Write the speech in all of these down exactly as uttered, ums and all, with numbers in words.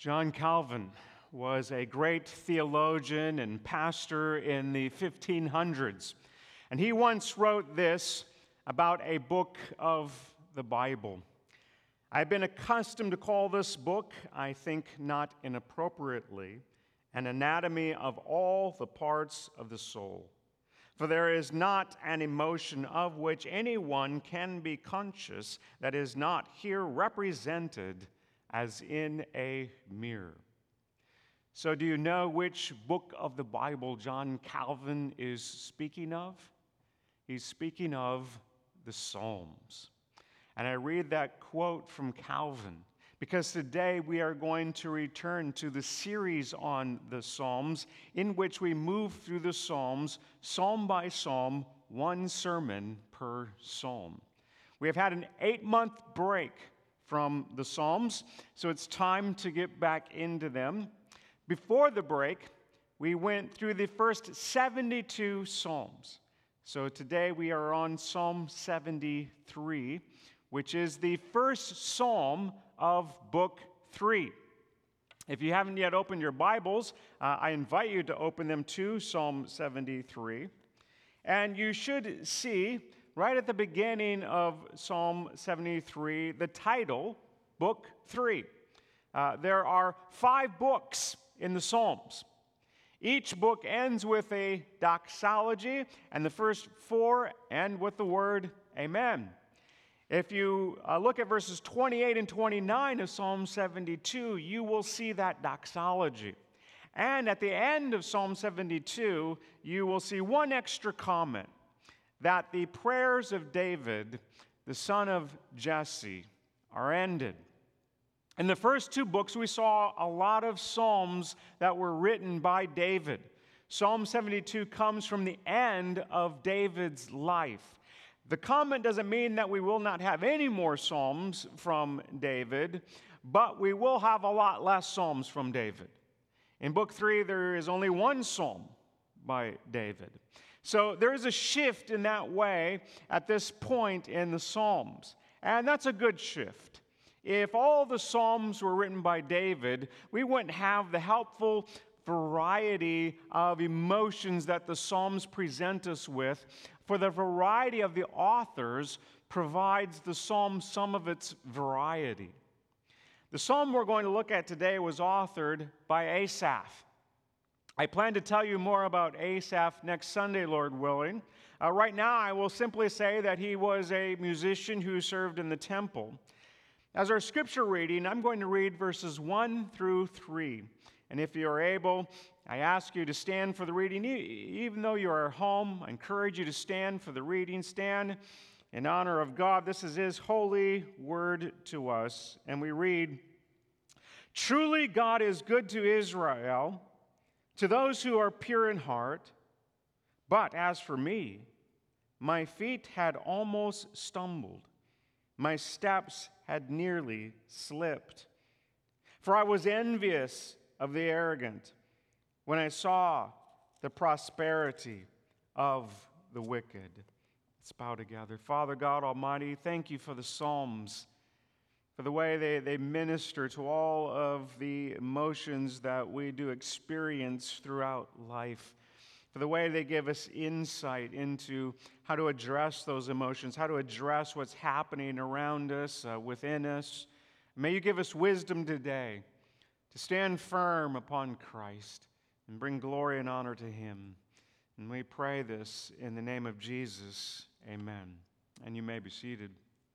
John Calvin was a great theologian and pastor in the fifteen hundreds. And he once wrote this about a book of the Bible. I've been accustomed to call this book, I think not inappropriately, an anatomy of all the parts of the soul. For there is not an emotion of which anyone can be conscious that is not here represented as in a mirror. So do you know which book of the Bible John Calvin is speaking of? He's speaking of the Psalms. And I read that quote from Calvin because today we are going to return to the series on the Psalms, in which we move through the Psalms, psalm by psalm, one sermon per psalm. We have had an eight-month break from the Psalms, so it's time to get back into them. Before the break, we went through the first seventy-two Psalms. So today we are on Psalm seventy-three, which is the first psalm of Book three. If you haven't yet opened your Bibles, uh, I invite you to open them to Psalm seventy-three. And you should see right at the beginning of Psalm seventy-three the title, Book three. Uh, there are five books in the Psalms. Each book ends with a doxology, and the first four end with the word Amen. If you uh, look at verses twenty-eight and twenty-nine of Psalm seventy-two, you will see that doxology. And at the end of Psalm seventy-two, you will see one extra comment, that the prayers of David, the son of Jesse, are ended. In the first two books, we saw a lot of psalms that were written by David. Psalm seventy-two comes from the end of David's life. The comment doesn't mean that we will not have any more psalms from David, but we will have a lot less psalms from David. In Book three, there is only one psalm by David. So there is a shift in that way at this point in the Psalms, and that's a good shift. If all the Psalms were written by David, we wouldn't have the helpful variety of emotions that the Psalms present us with, for the variety of the authors provides the Psalm some of its variety. The Psalm we're going to look at today was authored by Asaph. I plan to tell you more about Asaph next Sunday, Lord willing. Uh, right now, I will simply say that he was a musician who served in the temple. As our scripture reading, I'm going to read verses one through three. And if you are able, I ask you to stand for the reading. Even though you are at home, I encourage you to stand for the reading. Stand in honor of God. This is His holy word to us. And we read, "Truly God is good to Israel, to those who are pure in heart. But as for me, my feet had almost stumbled. My steps had nearly slipped. For I was envious of the arrogant when I saw the prosperity of the wicked." Let's bow together. Father God Almighty, thank you for the Psalms, for the way they, they minister to all of the emotions that we do experience throughout life, for the way they give us insight into how to address those emotions, how to address what's happening around us, uh, within us. May you give us wisdom today to stand firm upon Christ and bring glory and honor to Him. And we pray this in the name of Jesus. Amen. And you may be seated.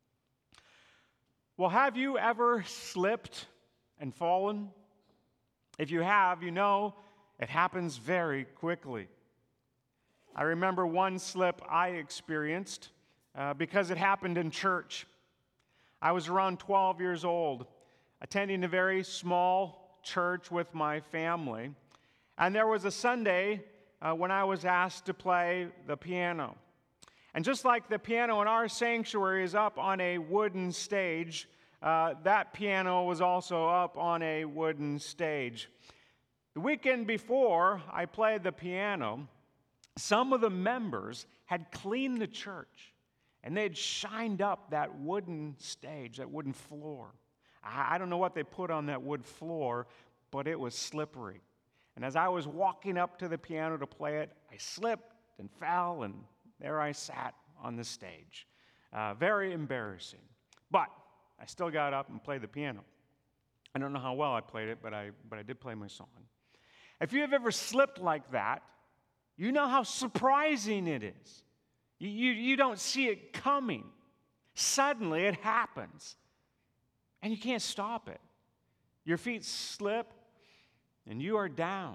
Well, have you ever slipped and fallen? If you have, you know it happens very quickly. I remember one slip I experienced uh, because it happened in church. I was around twelve years old, attending a very small church with my family. And there was a Sunday uh, when I was asked to play the piano. And just like the piano in our sanctuary is up on a wooden stage, uh, that piano was also up on a wooden stage. The weekend before I played the piano, some of the members had cleaned the church, and they had shined up that wooden stage, that wooden floor. I, I don't know what they put on that wood floor, but it was slippery. And as I was walking up to the piano to play it, I slipped and fell, and there I sat on the stage. Uh, very embarrassing. But I still got up and played the piano. I don't know how well I played it, but I, but I did play my song. If you have ever slipped like that, you know how surprising it is. You, you, you don't see it coming. Suddenly it happens, and you can't stop it. Your feet slip, and you are down.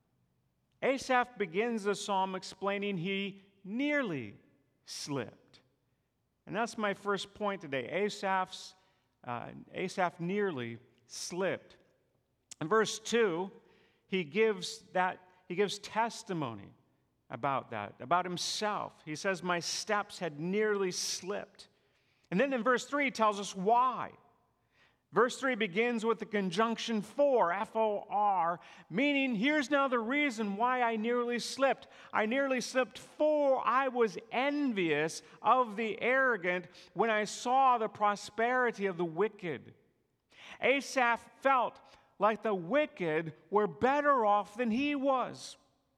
Asaph begins the psalm explaining he nearly slipped. And that's my first point today. Asaph's, uh, Asaph nearly slipped. In verse two, he gives that he gives testimony about that, about himself. He says, my steps had nearly slipped. And then in verse three, he tells us why. Verse three begins with the conjunction for, F O R, meaning here's now the reason why I nearly slipped. I nearly slipped for I was envious of the arrogant when I saw the prosperity of the wicked. Asaph felt like the wicked were better off than he was.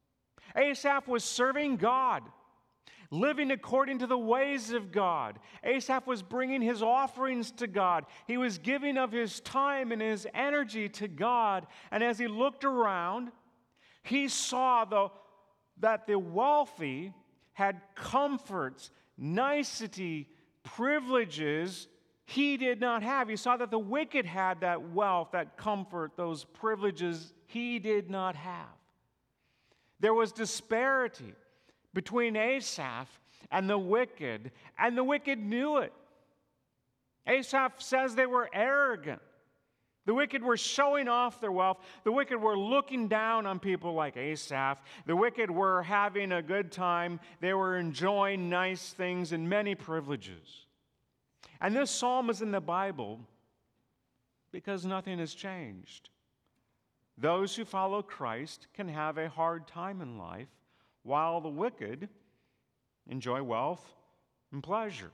Asaph was serving God, living according to the ways of God. Asaph was bringing his offerings to God. He was giving of his time and his energy to God. And as he looked around, he saw the, that the wealthy had comforts, nicety, privileges he did not have. He saw that the wicked had that wealth, that comfort, those privileges he did not have. There was disparity between Asaph and the wicked, and the wicked knew it. Asaph says they were arrogant. The wicked were showing off their wealth. The wicked were looking down on people like Asaph. The wicked were having a good time. They were enjoying nice things and many privileges. And this psalm is in the Bible because nothing has changed. Those who follow Christ can have a hard time in life, while the wicked enjoy wealth and pleasure.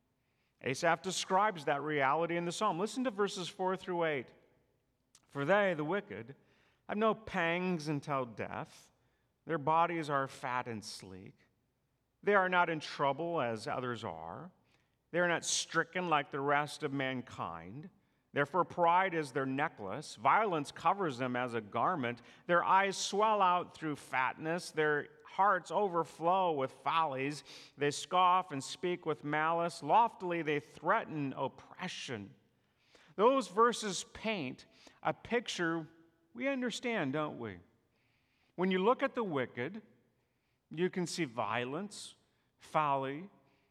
Asaph describes that reality in the psalm. Listen to verses four through eight. For they, the wicked, have no pangs until death. Their bodies are fat and sleek. They are not in trouble as others are. They are not stricken like the rest of mankind. Therefore, pride is their necklace. Violence covers them as a garment. Their eyes swell out through fatness. Their hearts overflow with follies. They scoff and speak with malice. Loftily, they threaten oppression. Those verses paint a picture we understand, don't we? When you look at the wicked, you can see violence, folly,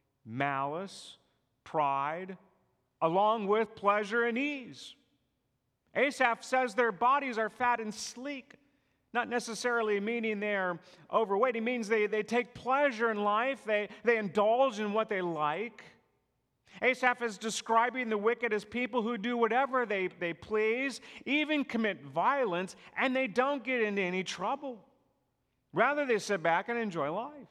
malice, pride, along with pleasure and ease. Asaph says their bodies are fat and sleek, not necessarily meaning they're overweight. It means they, they take pleasure in life. They, they indulge in what they like. Asaph is describing the wicked as people who do whatever they, they please, even commit violence, and they don't get into any trouble. Rather, they sit back and enjoy life.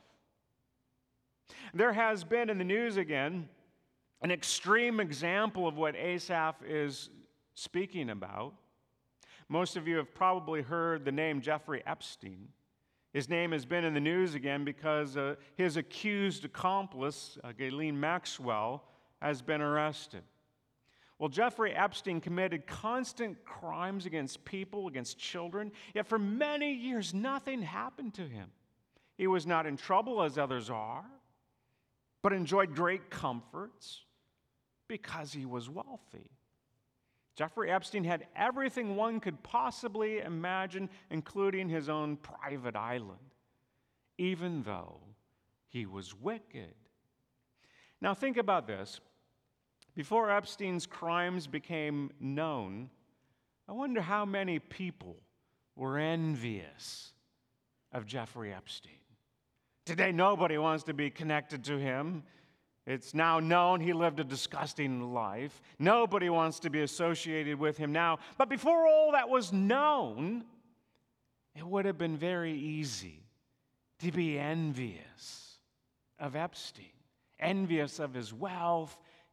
There has been in the news again an extreme example of what Asaph is speaking about. Most of you have probably heard the name Jeffrey Epstein. His name has been in the news again because uh, his accused accomplice, uh, Ghislaine Maxwell, has been arrested. Well, Jeffrey Epstein committed constant crimes against people, against children, yet for many years nothing happened to him. He was not in trouble as others are, but enjoyed great comforts because he was wealthy. Jeffrey Epstein had everything one could possibly imagine, including his own private island, even though he was wicked. Now think about this. Before Epstein's crimes became known, I wonder how many people were envious of Jeffrey Epstein. Today, nobody wants to be connected to him. It's now known he lived a disgusting life. Nobody wants to be associated with him now. But before all that was known, it would have been very easy to be envious of Epstein, envious of his wealth,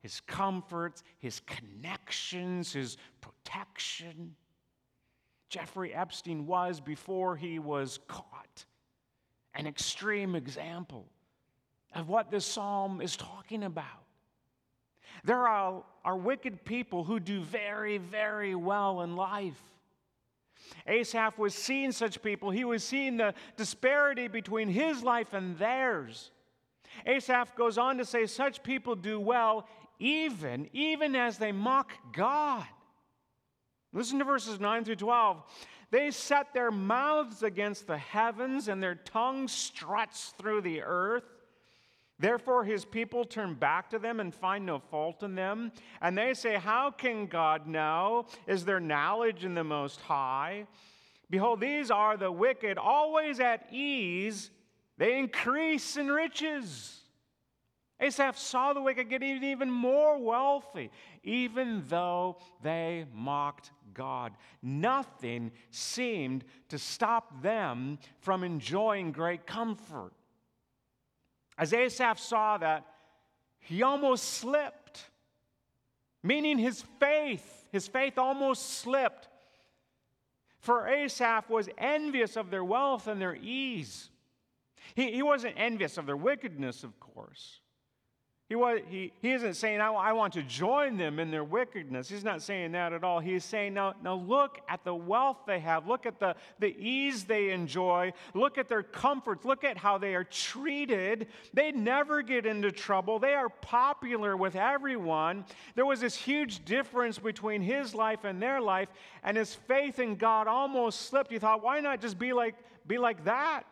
his comforts, his connections, his protection. Jeffrey Epstein was, before he was caught, an extreme example of what this psalm is talking about. There are, are wicked people who do very, very well in life. Asaph was seeing such people. He was seeing the disparity between his life and theirs. Asaph goes on to say, such people do well even, even as they mock God. Listen to verses nine through twelve. They set their mouths against the heavens, and their tongue struts through the earth. Therefore his people turn back to them and find no fault in them. And they say, how can God know? Is there knowledge in the Most High? Behold, these are the wicked, always at ease. They increase in riches. Asaph saw the wicked get even more wealthy, even though they mocked God. Nothing seemed to stop them from enjoying great comfort. As Asaph saw that, he almost slipped, meaning his faith, his faith almost slipped. For Asaph was envious of their wealth and their ease. He, he wasn't envious of their wickedness, of course. He, was, he, he isn't saying, I, I want to join them in their wickedness. He's not saying that at all. He's saying, now, now look at the wealth they have. Look at the, the ease they enjoy. Look at their comforts. Look at how they are treated. They never get into trouble. They are popular with everyone. There was this huge difference between his life and their life, and his faith in God almost slipped. He thought, why not just be like, be like that?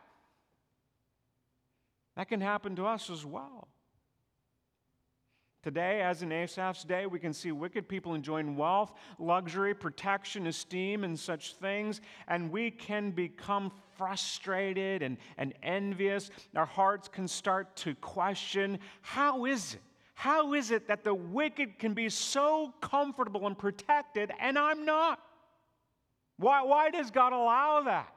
That can happen to us as well. Today, as in Asaph's day, we can see wicked people enjoying wealth, luxury, protection, esteem, and such things, and we can become frustrated and, and envious. Our hearts can start to question, how is it? How is it that the wicked can be so comfortable and protected, and I'm not? Why, why does God allow that?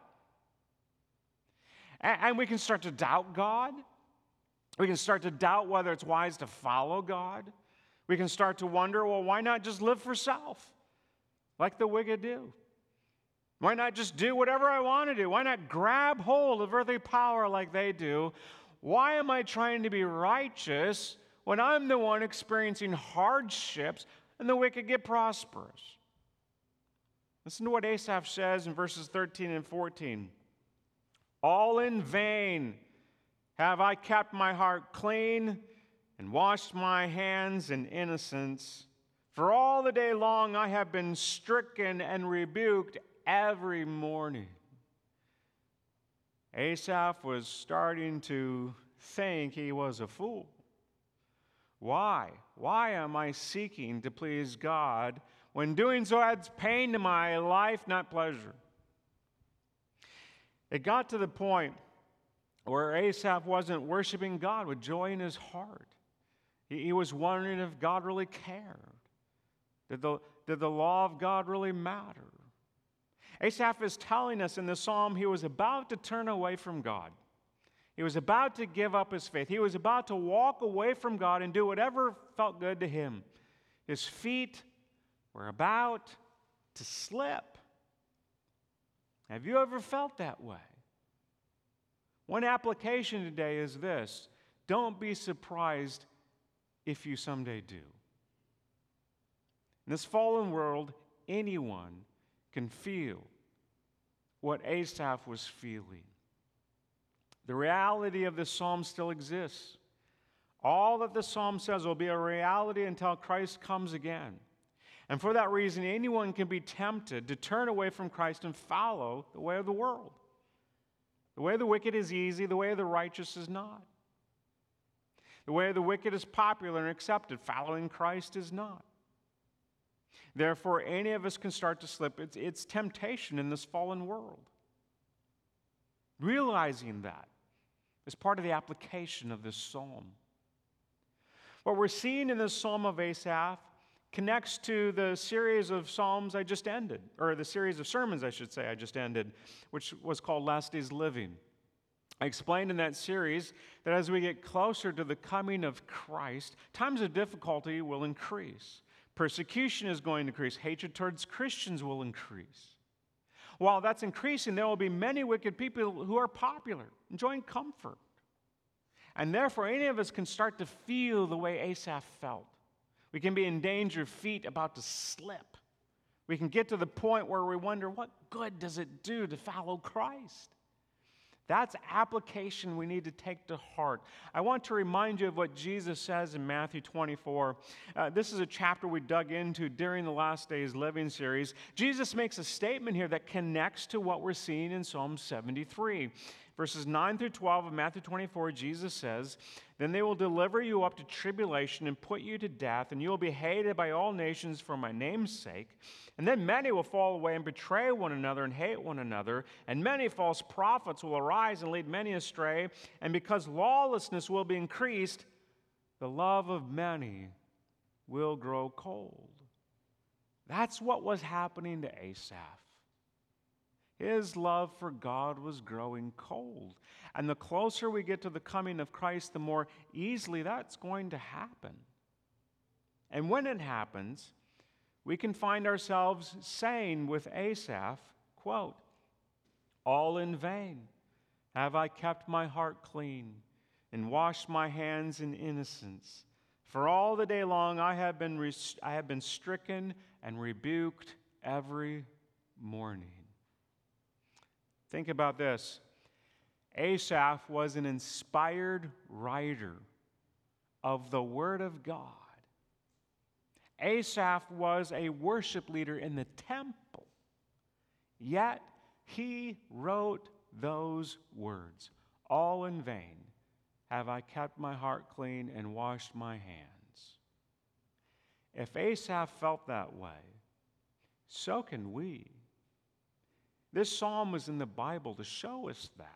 And, and we can start to doubt God. We can start to doubt whether it's wise to follow God. We can start to wonder, well, why not just live for self like the wicked do? Why not just do whatever I want to do? Why not grab hold of earthly power like they do? Why am I trying to be righteous when I'm the one experiencing hardships and the wicked get prosperous? Listen to what Asaph says in verses thirteen and fourteen. All in vain have I kept my heart clean and washed my hands in innocence. For all the day long I have been stricken and rebuked every morning. Asaph was starting to think he was a fool. Why? Why am I seeking to please God when doing so adds pain to my life, not pleasure? It got to the point where Asaph wasn't worshiping God with joy in his heart. He, he was wondering if God really cared. Did the, did the law of God really matter? Asaph is telling us in the psalm he was about to turn away from God. He was about to give up his faith. He was about to walk away from God and do whatever felt good to him. His feet were about to slip. Have you ever felt that way? One application today is this: don't be surprised if you someday do. In this fallen world, anyone can feel what Asaph was feeling. The reality of this psalm still exists. All that the psalm says will be a reality until Christ comes again. And for that reason, anyone can be tempted to turn away from Christ and follow the way of the world. The way of the wicked is easy, the way of the righteous is not. The way of the wicked is popular and accepted, following Christ is not. Therefore, any of us can start to slip. It's, it's temptation in this fallen world. Realizing that is part of the application of this psalm. What we're seeing in this psalm of Asaph connects to the series of psalms I just ended, or the series of sermons, I should say, I just ended, which was called Last Days Living. I explained in that series that as we get closer to the coming of Christ, times of difficulty will increase. Persecution is going to increase. Hatred towards Christians will increase. While that's increasing, there will be many wicked people who are popular, enjoying comfort. And therefore, any of us can start to feel the way Asaph felt. We can be in danger, feet about to slip. We can get to the point where we wonder, what good does it do to follow Christ? That's application we need to take to heart. I want to remind you of what Jesus says in Matthew twenty-four. Uh, this is a chapter we dug into during the Last Days Living series. Jesus makes a statement here that connects to what we're seeing in Psalm seventy-three. Verses nine through twelve of Matthew twenty-four, Jesus says, "Then they will deliver you up to tribulation and put you to death, and you will be hated by all nations for my name's sake. And then many will fall away and betray one another and hate one another. And many false prophets will arise and lead many astray. And because lawlessness will be increased, the love of many will grow cold." That's what was happening to Asaph. His love for God was growing cold. And the closer we get to the coming of Christ, the more easily that's going to happen. And when it happens, we can find ourselves saying with Asaph, quote, "All in vain have I kept my heart clean and washed my hands in innocence. For all the day long I have been, rest- I have been stricken and rebuked every morning." Think about this. Asaph was an inspired writer of the Word of God. Asaph was a worship leader in the temple. Yet he wrote those words, "All in vain have I kept my heart clean and washed my hands." If Asaph felt that way, so can we. This psalm is in the Bible to show us that.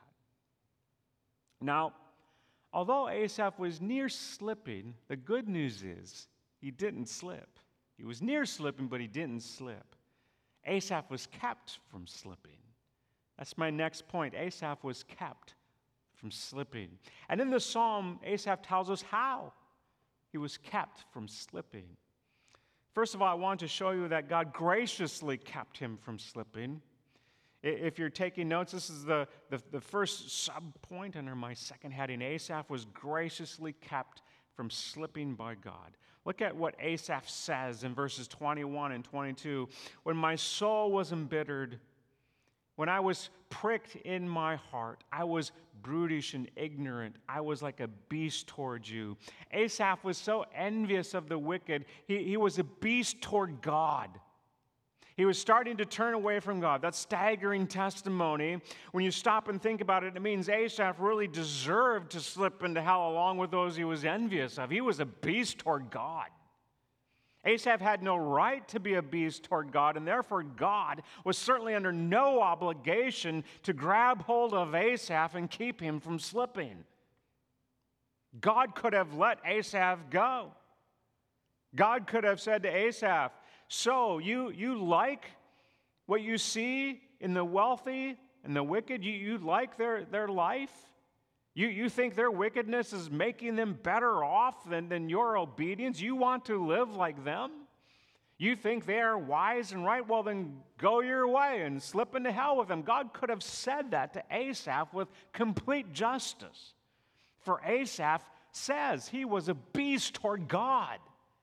Now, although Asaph was near slipping, the good news is he didn't slip. He was near slipping, but he didn't slip. Asaph was kept from slipping. That's my next point. Asaph was kept from slipping. And in the psalm, Asaph tells us how he was kept from slipping. First of all, I want to show you that God graciously kept him from slipping. If you're taking notes, this is the, the, the first sub-point under my second heading. Asaph was graciously kept from slipping by God. Look at what Asaph says in verses twenty-one and twenty-two. "When my soul was embittered, when I was pricked in my heart, I was brutish and ignorant. I was like a beast toward you." Asaph was so envious of the wicked, he, he was a beast toward God. He was starting to turn away from God. That's staggering testimony. When you stop and think about it, it means Asaph really deserved to slip into hell along with those he was envious of. He was a beast toward God. Asaph had no right to be a beast toward God, and therefore God was certainly under no obligation to grab hold of Asaph and keep him from slipping. God could have let Asaph go. God could have said to Asaph, "So, you, you like what you see in the wealthy and the wicked? You, you like their, their life? You, you think their wickedness is making them better off than, than your obedience? You want to live like them? You think they are wise and right? Well, then go your way and slip into hell with them." God could have said that to Asaph with complete justice. For Asaph says he was a beast toward God.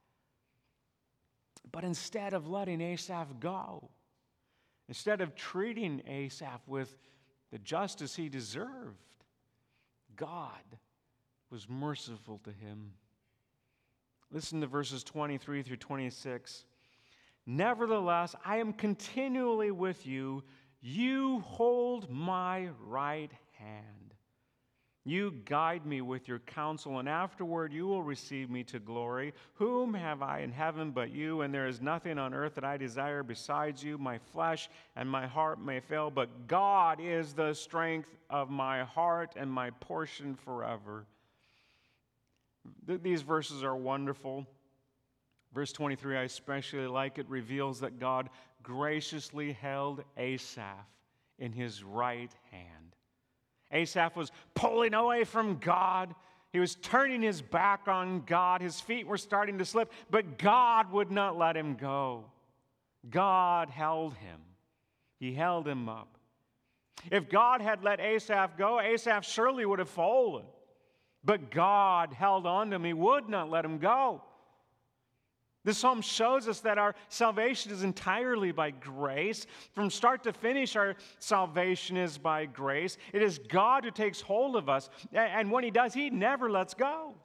But instead of letting Asaph go, instead of treating Asaph with the justice he deserved, God was merciful to him. Listen to verses twenty-three through twenty-six. "Nevertheless, I am continually with you. You hold my right hand. You guide me with your counsel, and afterward you will receive me to glory. Whom have I in heaven but you? And there is nothing on earth that I desire besides you. My flesh and my heart may fail, but God is the strength of my heart and my portion forever." Th- these verses are wonderful. Verse twenty-three, I especially like it, reveals that God graciously held Asaph in his right hand. Asaph was pulling away from God. He was turning his back on God. His feet were starting to slip, but God would not let him go. God held him. He held him up. If God had let Asaph go, Asaph surely would have fallen. But God held on to him. He would not let him go. This psalm shows us that our salvation is entirely by grace. From start to finish, our salvation is by grace. It is God who takes hold of us. And when He does, He never lets go.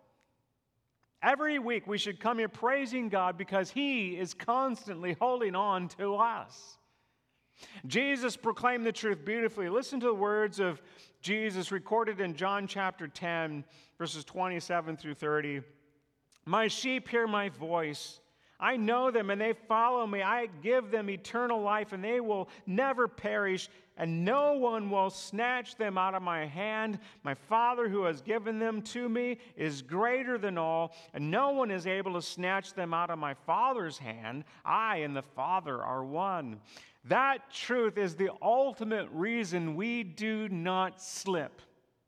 Every week we should come here praising God because He is constantly holding on to us. Jesus proclaimed the truth beautifully. Listen to the words of Jesus recorded in John chapter ten, verses twenty-seven through thirty. My sheep hear my voice. I know them and they follow me. I give them eternal life and they will never perish, and no one will snatch them out of my hand. My Father who has given them to me is greater than all, and no one is able to snatch them out of my Father's hand. I and the Father are one. That truth is the ultimate reason we do not slip.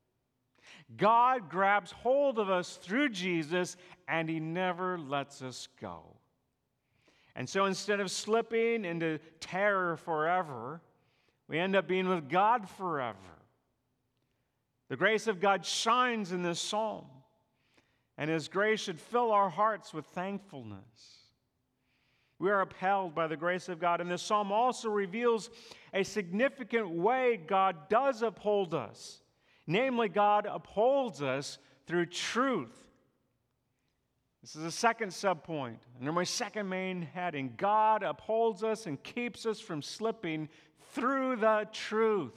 God grabs hold of us through Jesus, and He never lets us go. And so instead of slipping into terror forever, we end up being with God forever. The grace of God shines in this psalm, and His grace should fill our hearts with thankfulness. We are upheld by the grace of God, and this psalm also reveals a significant way God does uphold us. Namely, God upholds us through truth. This is the second subpoint, under my second main heading. God upholds us and keeps us from slipping through the truth.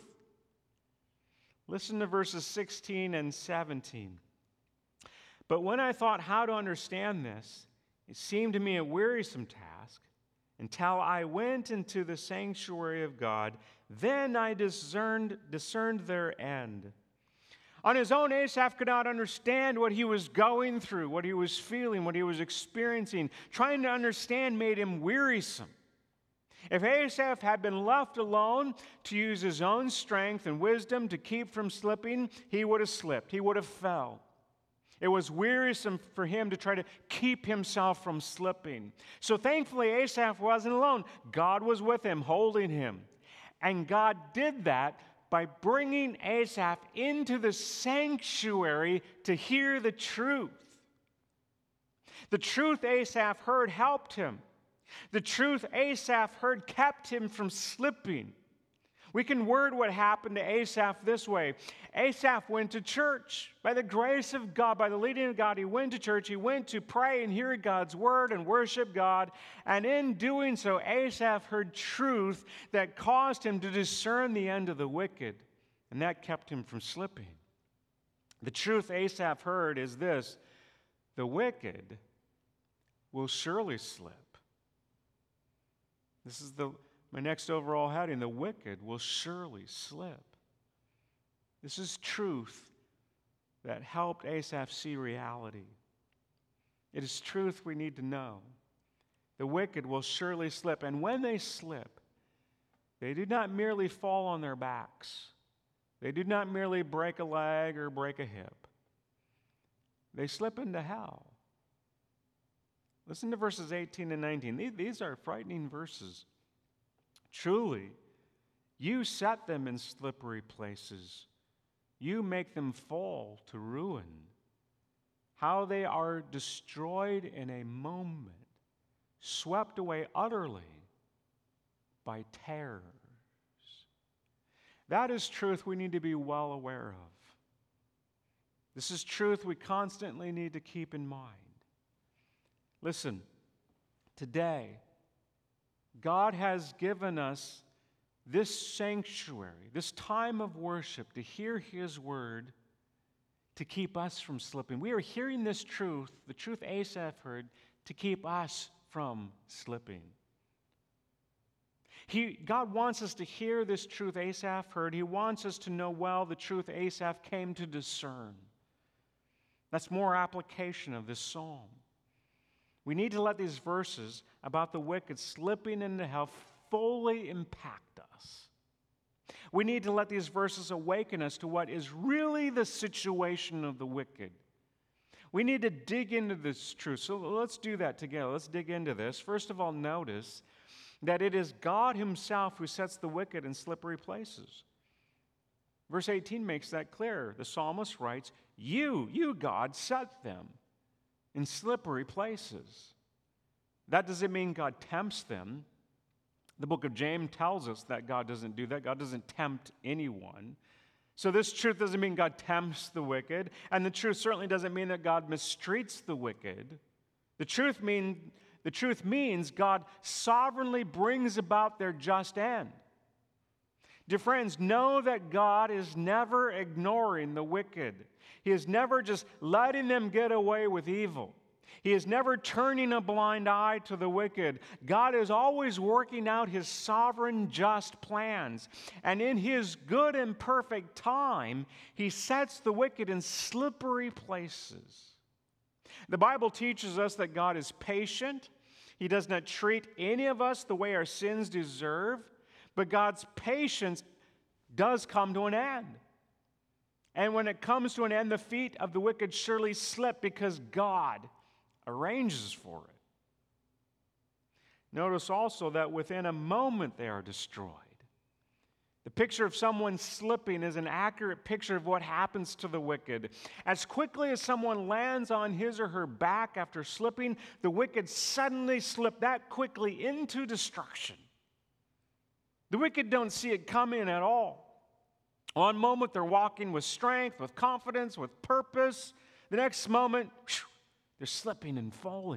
Listen to verses sixteen and seventeen. But when I thought how to understand this, it seemed to me a wearisome task until I went into the sanctuary of God. Then I discerned, discerned their end. On his own, Asaph could not understand what he was going through, what he was feeling, what he was experiencing. Trying to understand made him wearisome. If Asaph had been left alone to use his own strength and wisdom to keep from slipping, he would have slipped. He would have fell. It was wearisome for him to try to keep himself from slipping. So thankfully, Asaph wasn't alone. God was with him, holding him. And God did that by bringing Asaph into the sanctuary to hear the truth. The truth Asaph heard helped him. The truth Asaph heard kept him from slipping. We can word what happened to Asaph this way. Asaph went to church. By the grace of God, by the leading of God, he went to church. He went to pray and hear God's word and worship God. And in doing so, Asaph heard truth that caused him to discern the end of the wicked. And that kept him from slipping. The truth Asaph heard is this: the wicked will surely slip. This is the my next overall heading. The wicked will surely slip. This is truth that helped Asaph see reality. It is truth we need to know. The wicked will surely slip. And when they slip, they do not merely fall on their backs. They do not merely break a leg or break a hip. They slip into hell. Listen to verses eighteen and nineteen. These are frightening verses. Truly, you set them in slippery places. You make them fall to ruin. How they are destroyed in a moment, swept away utterly by terrors. That is truth we need to be well aware of. This is truth we constantly need to keep in mind. Listen, today, God has given us this sanctuary, this time of worship, to hear His word, to keep us from slipping. We are hearing this truth, the truth Asaph heard, to keep us from slipping. He, God wants us to hear this truth Asaph heard. He wants us to know well the truth Asaph came to discern. That's more application of this psalm. We need to let these verses about the wicked slipping into hell fully impact us. We need to let these verses awaken us to what is really the situation of the wicked. We need to dig into this truth. So let's do that together. Let's dig into this. First of all, notice that it is God himself who sets the wicked in slippery places. Verse eighteen makes that clear. The psalmist writes, You, you, God, set them in slippery places. That doesn't mean God tempts them. The book of James tells us that God doesn't do that. God doesn't tempt anyone. So this truth doesn't mean God tempts the wicked, and the truth certainly doesn't mean that God mistreats the wicked. The truth mean, the truth means God sovereignly brings about their just end. Dear friends, know that God is never ignoring the wicked. He is never just letting them get away with evil. He is never turning a blind eye to the wicked. God is always working out his sovereign, just plans. And in his good and perfect time, he sets the wicked in slippery places. The Bible teaches us that God is patient. He does not treat any of us the way our sins deserve. But God's patience does come to an end. And when it comes to an end, the feet of the wicked surely slip because God arranges for it. Notice also that within a moment they are destroyed. The picture of someone slipping is an accurate picture of what happens to the wicked. As quickly as someone lands on his or her back after slipping, the wicked suddenly slip that quickly into destruction. The wicked don't see it coming at all. One moment they're walking with strength, with confidence, with purpose. The next moment, whew, they're slipping and falling.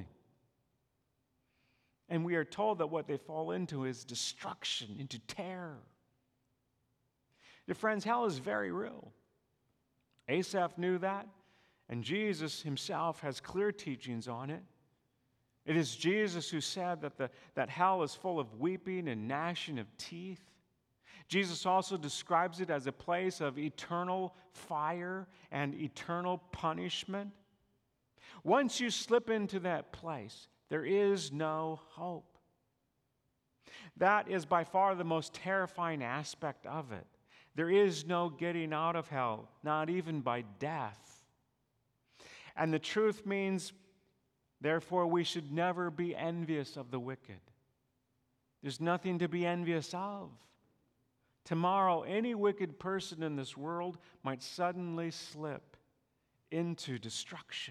And we are told that what they fall into is destruction, into terror. Dear friends, hell is very real. Asaph knew that, and Jesus himself has clear teachings on it. It is Jesus who said that, the, that hell is full of weeping and gnashing of teeth. Jesus also describes it as a place of eternal fire and eternal punishment. Once you slip into that place, there is no hope. That is by far the most terrifying aspect of it. There is no getting out of hell, not even by death. And the truth means, therefore, we should never be envious of the wicked. There's nothing to be envious of. Tomorrow, any wicked person in this world might suddenly slip into destruction.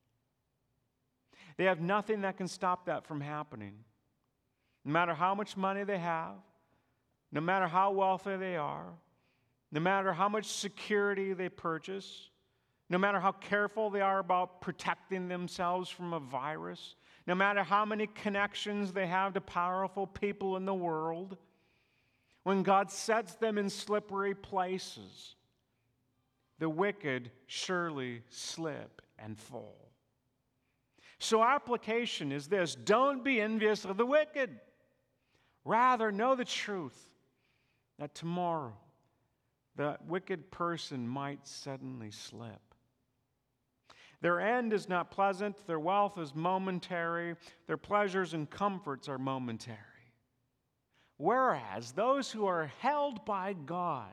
They have nothing that can stop that from happening. No matter how much money they have, no matter how wealthy they are, no matter how much security they purchase, no matter how careful they are about protecting themselves from a virus, no matter how many connections they have to powerful people in the world, when God sets them in slippery places, the wicked surely slip and fall. So our application is this: don't be envious of the wicked. Rather, know the truth that tomorrow the wicked person might suddenly slip. Their end is not pleasant, their wealth is momentary, their pleasures and comforts are momentary. Whereas those who are held by God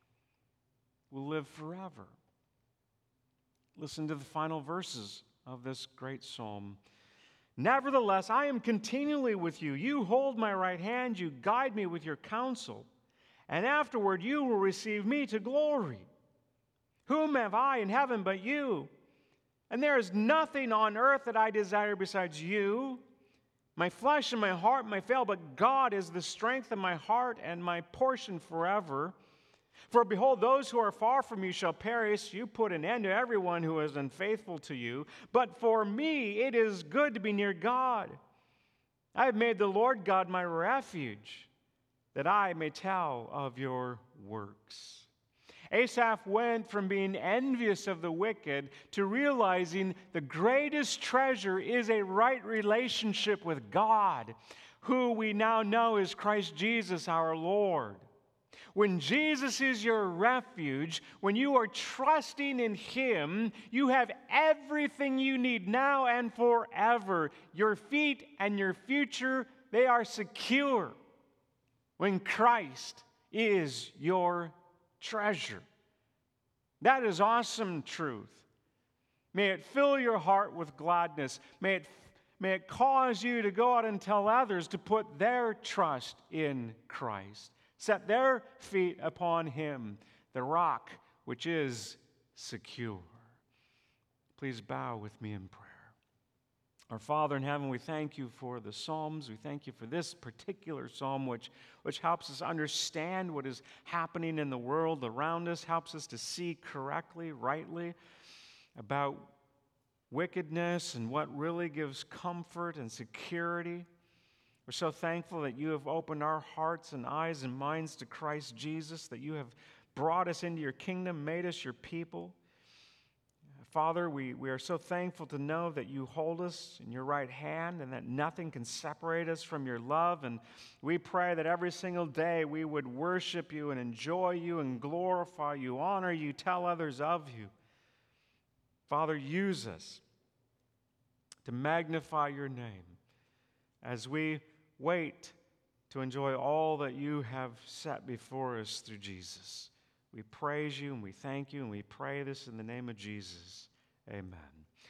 will live forever. Listen to the final verses of this great psalm. Nevertheless, I am continually with you. You hold my right hand, you guide me with your counsel, and afterward you will receive me to glory. Whom have I in heaven but you? And there is nothing on earth that I desire besides you. My flesh and my heart may fail, but God is the strength of my heart and my portion forever. For behold, those who are far from you shall perish. You put an end to everyone who is unfaithful to you. But for me it is good to be near God. I have made the Lord God my refuge, that I may tell of your works. Asaph went from being envious of the wicked to realizing the greatest treasure is a right relationship with God, who we now know is Christ Jesus our Lord. When Jesus is your refuge, when you are trusting in Him, you have everything you need now and forever. Your feet and your future, they are secure when Christ is your treasure. That is awesome truth. May it fill your heart with gladness. May it, may it cause you to go out and tell others to put their trust in Christ. Set their feet upon Him, the rock which is secure. Please bow with me in prayer. Our Father in heaven, we thank you for the Psalms. We thank you for this particular psalm, which, which helps us understand what is happening in the world around us, helps us to see correctly, rightly, about wickedness and what really gives comfort and security. We're so thankful that you have opened our hearts and eyes and minds to Christ Jesus, that you have brought us into your kingdom, made us your people. Father, we, we are so thankful to know that you hold us in your right hand and that nothing can separate us from your love. And we pray that every single day we would worship you and enjoy you and glorify you, honor you, tell others of you. Father, use us to magnify your name as we wait to enjoy all that you have set before us through Jesus. We praise you and we thank you and we pray this in the name of Jesus. Amen.